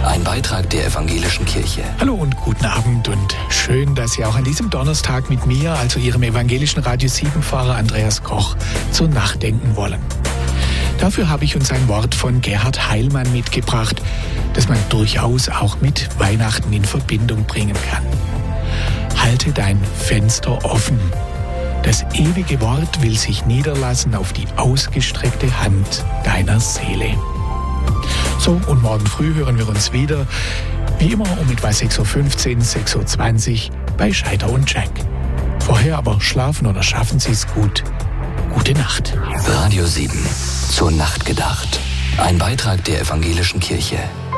Ein Beitrag der Evangelischen Kirche. Hallo und guten Abend und schön, dass Sie auch an diesem Donnerstag mit mir, also Ihrem evangelischen Radio 7-Fahrer Andreas Koch, zur Nacht denken wollen. Dafür habe ich uns ein Wort von Gerhard Heilmann mitgebracht, das man durchaus auch mit Weihnachten in Verbindung bringen kann. Halte dein Fenster offen. Das ewige Wort will sich niederlassen auf die ausgestreckte Hand deiner Seele. So, und morgen früh hören wir uns wieder, wie immer um etwa 6.15 Uhr, 6.20 Uhr bei Scheiter und Jack. Vorher aber schlafen oder schaffen Sie es gut. Gute Nacht. Radio 7. Zur Nacht gedacht. Ein Beitrag der Evangelischen Kirche.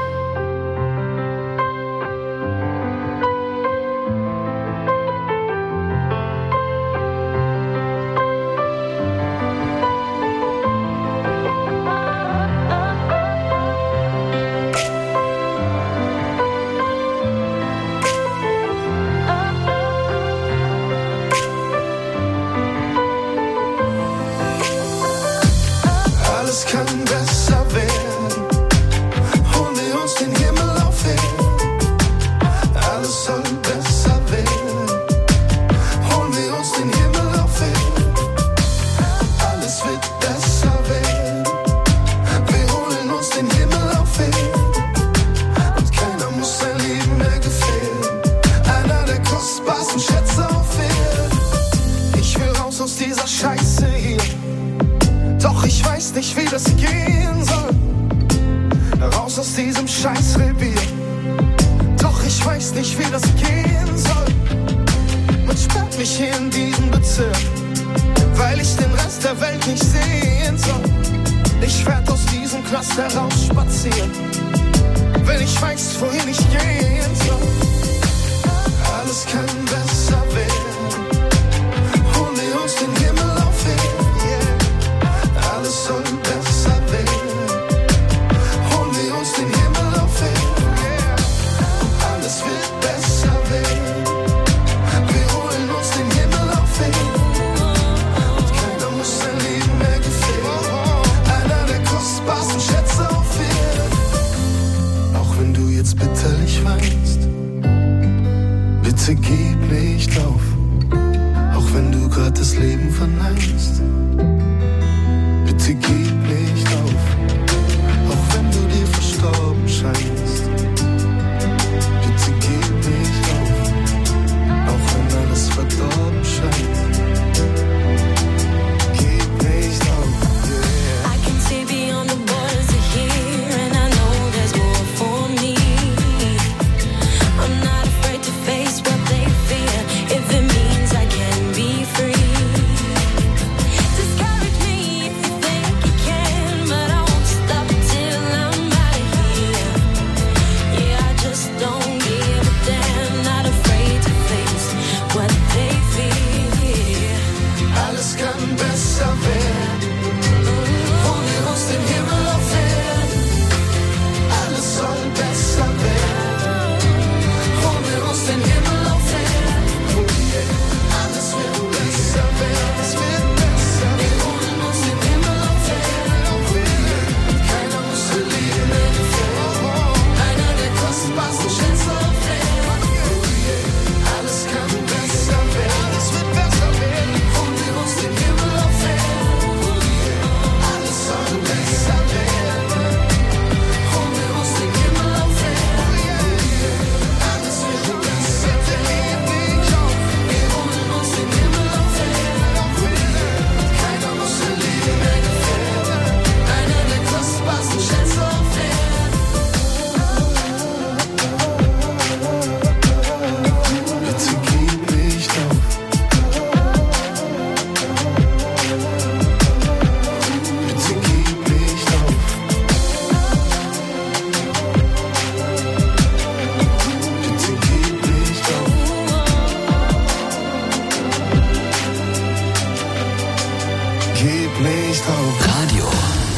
Radio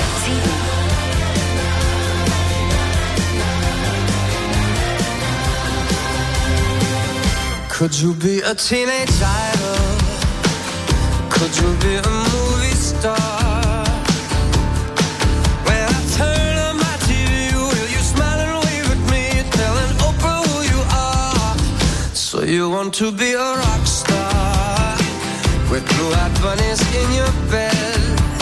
7. Could you be a teenage idol? Could you be a movie star? When I turn on my TV, will you smile and wave at me? You want to be a rock star with blue-eyed bunnies in your bed.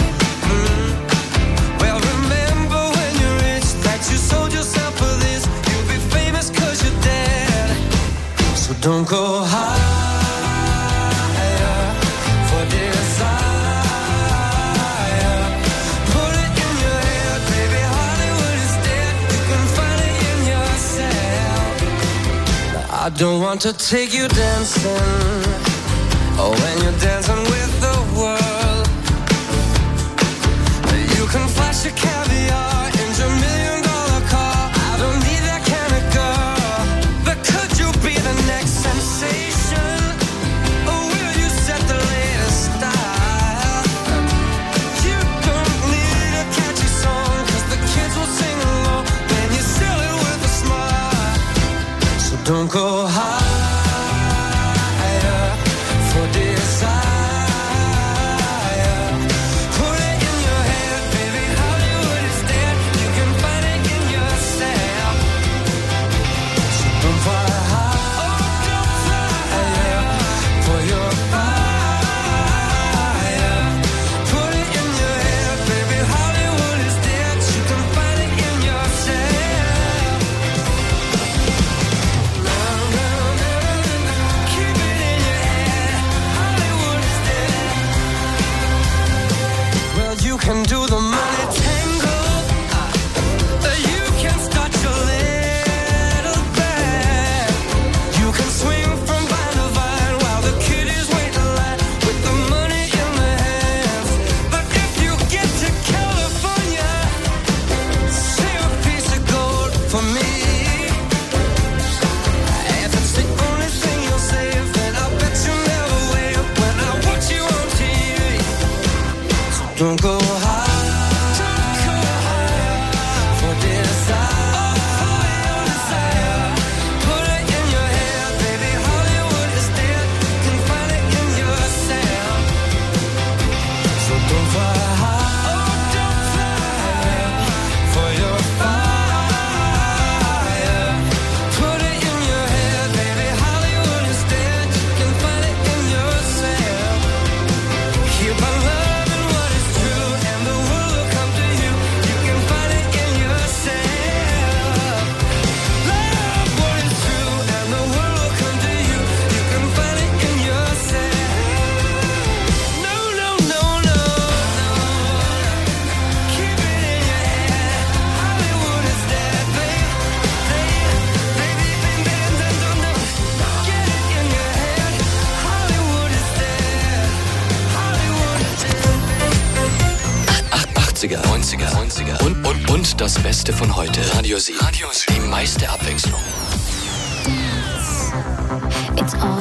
Well, remember when you're rich that you sold yourself for this. You'll be famous 'cause you're dead. So don't go higher for desire. Put it in your head, baby, Hollywood is dead. You can find it in yourself. I don't want to take you dancing, oh, when you're dancing with the world. You can flash your caviar in your $1,000,000 car. I don't need that kind of girl. But could you be the next sensation? Or will you set the latest style? You don't need a catchy song, 'cause the kids will sing along when you sell it with a smile. So don't go higher for desire. Put it in your head, baby, Hollywood is dead. You can find it in yourself. So don't fly high, oh, don't fly higher for your fire. Put it in your head, baby, Hollywood is dead. You can find it in yourself. Keep it in your head, Hollywood is dead. Well, you can do the money tango. You can start your little band. You can swing from vine to vine while the kiddies wait in line with the money in their hands. But if you get to California, save a piece of gold for me. If it's the only thing you'll save, then I bet you never wave when I watch you on TV. So don't go higher for desire. Put it in your head, baby, Hollywood is dead. You can find it in yourself. So don't fly high, oh, don't fly higher for your fire. Put it in your head, baby, Hollywood is dead. You can find it in yourself. Keep on loving what is true, and the world will come to you. You can find it in yourself. Love what is true, and the world will come to you. You can find it in yourself. No, no, no, no, no. Keep it in your head. Hollywood is dead, baby. Baby, no. Get it in your head. Hollywood is dead. Hollywood is dead. 80er, 90er und das Beste von heute. Radio 7. Die meiste Abwechslung.